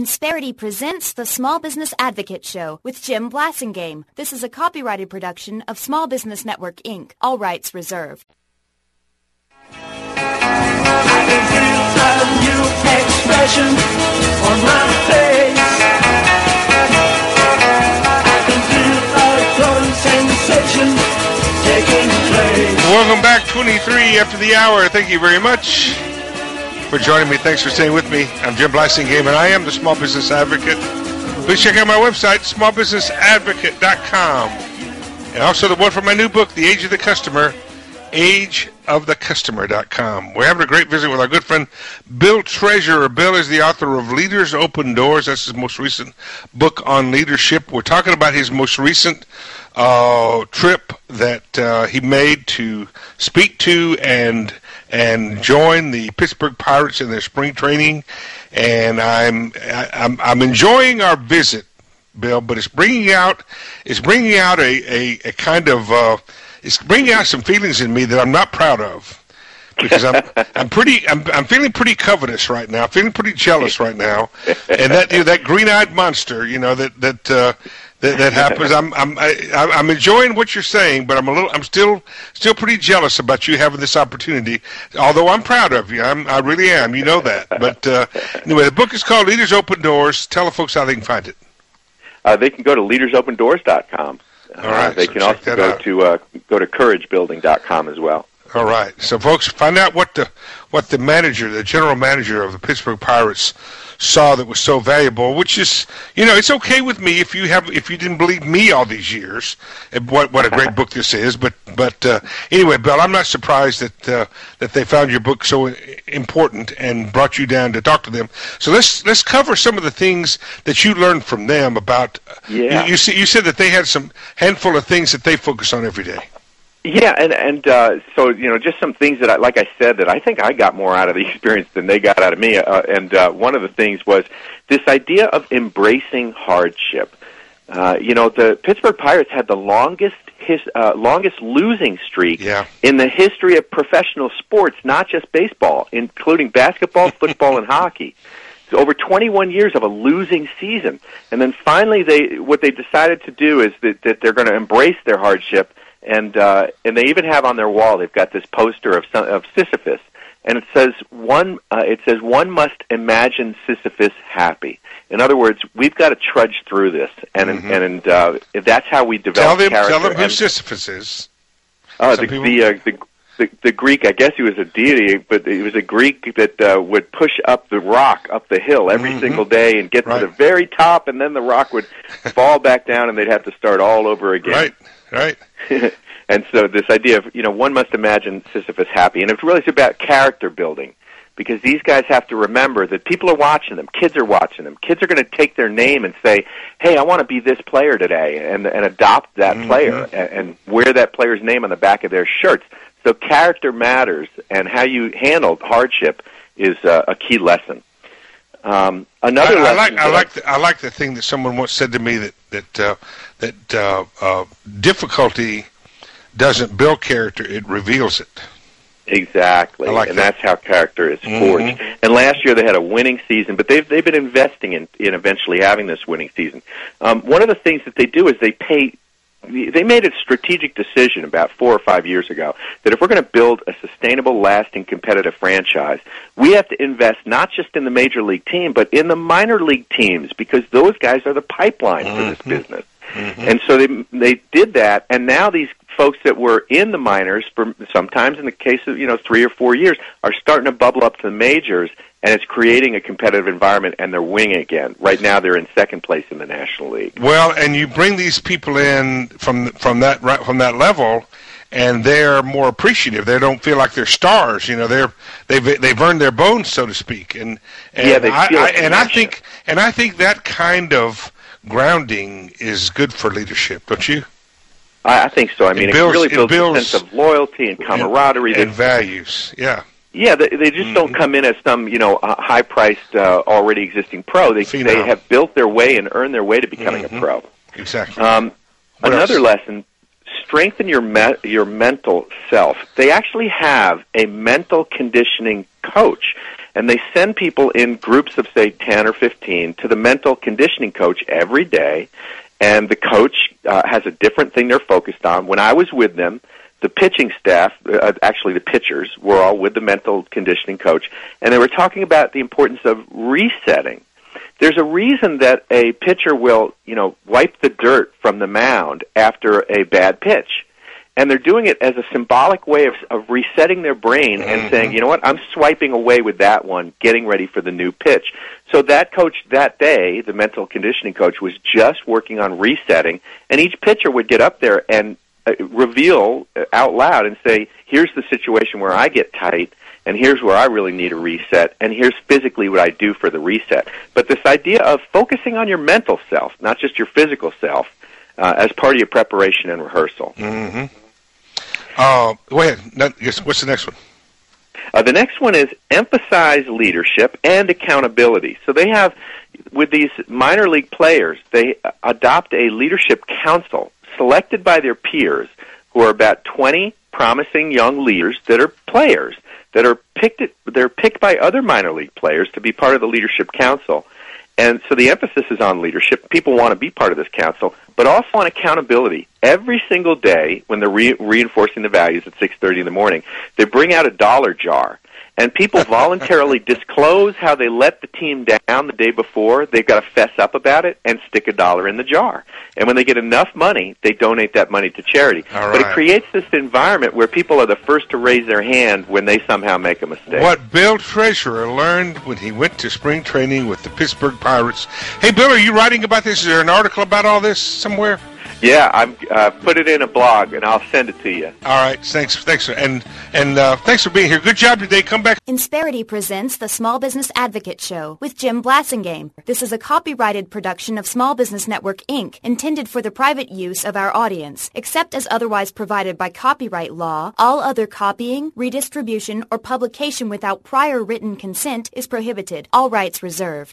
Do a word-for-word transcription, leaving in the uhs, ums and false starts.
Insperity presents the Small Business Advocate Show with Jim Blasingame. This is a copyrighted production of Small Business Network, Incorporated. All rights reserved. I can feel a new expression on my face. I can feel a growing sensation taking place. Welcome back, twenty-three after the hour. Thank you very much for joining me. Thanks for staying with me. I'm Jim Blasingame, and I am the Small Business Advocate. Please check out my website, small business advocate dot com. And also the one from my new book, The Age of the Customer, age of the customer dot com. We're having a great visit with our good friend, Bill Treasurer. Bill is the author of Leaders Open Doors. That's his most recent book on leadership. We're talking about his most recent uh, trip that uh, he made to speak to and and join the Pittsburgh Pirates in their spring training. And I'm I, I'm I'm enjoying our visit, Bill. But it's bringing out it's bringing out a a, a kind of uh, it's bringing out some feelings in me that I'm not proud of, because I'm I'm pretty I'm I'm feeling pretty covetous right now. I'm feeling pretty jealous right now, and that you know, that green-eyed monster, you know that that. Uh, That, that happens. I'm I'm I, I'm enjoying what you're saying, but I'm a little. I'm still still pretty jealous about you having this opportunity. Although I'm proud of you, I'm I really am. You know that. But uh, anyway, the book is called Leaders Open Doors. Tell the folks how they can find it. Uh, they can go to leaders open doors dot com. All right. Uh, they so can also go out. to uh, go to courage building dot com as well. All right. So, folks, find out what the what the manager, the general manager of the Pittsburgh Pirates, saw that was so valuable. Which is, you know, it's okay with me if you have if you didn't believe me all these years. And what what a great book this is. But but uh, anyway, Bill, I'm not surprised that uh, that they found your book so important and brought you down to talk to them. So let's let's cover some of the things that you learned from them about. Yeah. You, you, see, you said that they had some handful of things that they focus on every day. Yeah, and and uh, so you know, just some things that, I, like I said, that I think I got more out of the experience than they got out of me. Uh, and uh, one of the things was this idea of embracing hardship. Uh, you know, the Pittsburgh Pirates had the longest his uh, longest losing streak yeah. in the history of professional sports, not just baseball, including basketball, football, and hockey. So over twenty-one years of a losing season, and then finally, they what they decided to do is that, that they're going to embrace their hardship. And uh, and they even have on their wall, they've got this poster of of Sisyphus, and it says one uh, it says one must imagine Sisyphus happy. In other words, we've got to trudge through this, and mm-hmm. and, and uh, that's how we develop tell them, character. Tell them who and, Sisyphus is. Uh, the the, uh, the the the Greek, I guess he was a deity, but he was a Greek that uh, would push up the rock up the hill every mm-hmm. single day and get right. to the very top, and then the rock would fall back down, and they'd have to start all over again. Right, right. And so this idea of, you know, one must imagine Sisyphus happy. And it's really about character building, because these guys have to remember that people are watching them. Kids are watching them. Kids are going to take their name and say, hey, I want to be this player today, and, and adopt that mm-hmm. player and, and wear that player's name on the back of their shirts. So character matters, and how you handle hardship is uh, a key lesson. Um, another I, I lesson like I like the, I like the thing that someone once said to me, that that uh, that uh, uh, difficulty doesn't build character, it reveals it. Exactly, like and that. that's how character is mm-hmm. forged. And last year they had a winning season, but they've they've been investing in, in eventually having this winning season. Um, one of the things that they do is they pay. They made a strategic decision about four or five years ago that if we're going to build a sustainable, lasting, competitive franchise, we have to invest not just in the major league team, but in the minor league teams, because those guys are the pipeline mm-hmm. for this business. Mm-hmm. And so they they did that, and now these folks that were in the minors, for sometimes in the case of, you know, three or four years, are starting to bubble up to the majors, and it's creating a competitive environment, and they're winning again. Right now, they're in second place in the National League. Well, and you bring these people in from from that from that level, and they're more appreciative. They don't feel like they're stars. You know, they're they've they've earned their bones, so to speak. And, and yeah, they I, feel I, like and I think and I think that kind of grounding is good for leadership, don't you? I, I think so. I mean, it, builds, it really builds, it builds a sense of loyalty and camaraderie and, and that, values. Yeah. Yeah, they, they just mm-hmm. don't come in as some, you know, uh, high-priced, uh, already existing pro. They Phenom. they have built their way and earned their way to becoming mm-hmm. a pro. Exactly. Um, another else? lesson: strengthen your me- your mental self. They actually have a mental conditioning coach, and they send people in groups of, say, ten or fifteen to the mental conditioning coach every day, and the coach uh, has a different thing they're focused on. When I was with them, the pitching staff, uh, actually the pitchers, were all with the mental conditioning coach, and they were talking about the importance of resetting. There's a reason that a pitcher will, you know, wipe the dirt from the mound after a bad pitch. And they're doing it as a symbolic way of, of resetting their brain and mm-hmm. saying, you know what, I'm swiping away with that one, getting ready for the new pitch. So that coach that day, the mental conditioning coach, was just working on resetting, and each pitcher would get up there and uh, reveal out loud and say, here's the situation where I get tight, and here's where I really need a reset, and here's physically what I do for the reset. But this idea of focusing on your mental self, not just your physical self, uh, as part of your preparation and rehearsal. Mm-hmm. Uh, go ahead. What's the next one? Uh, the next one is emphasize leadership and accountability. So they have, with these minor league players, they adopt a leadership council selected by their peers, who are about twenty promising young leaders that are players, that are picked. They're picked by other minor league players to be part of the leadership council. And so the emphasis is on leadership. People want to be part of this council, but also on accountability. Every single day when they're re- reinforcing the values at six thirty in the morning, they bring out a dollar jar. And people voluntarily disclose how they let the team down the day before. They've got to fess up about it and stick a dollar in the jar. And when they get enough money, they donate that money to charity. All right. But it creates this environment where people are the first to raise their hand when they somehow make a mistake. What Bill Treasurer learned when he went to spring training with the Pittsburgh Pirates. Hey, Bill, are you writing about this? Is there an article about all this somewhere? Yeah, I've uh, put it in a blog, and I'll send it to you. All right, thanks, thanks, and and uh, thanks for being here. Good job today. Come back. Insperity presents the Small Business Advocate Show with Jim Blassingame. This is a copyrighted production of Small Business Network, Incorporated, intended for the private use of our audience. Except as otherwise provided by copyright law, all other copying, redistribution, or publication without prior written consent is prohibited. All rights reserved.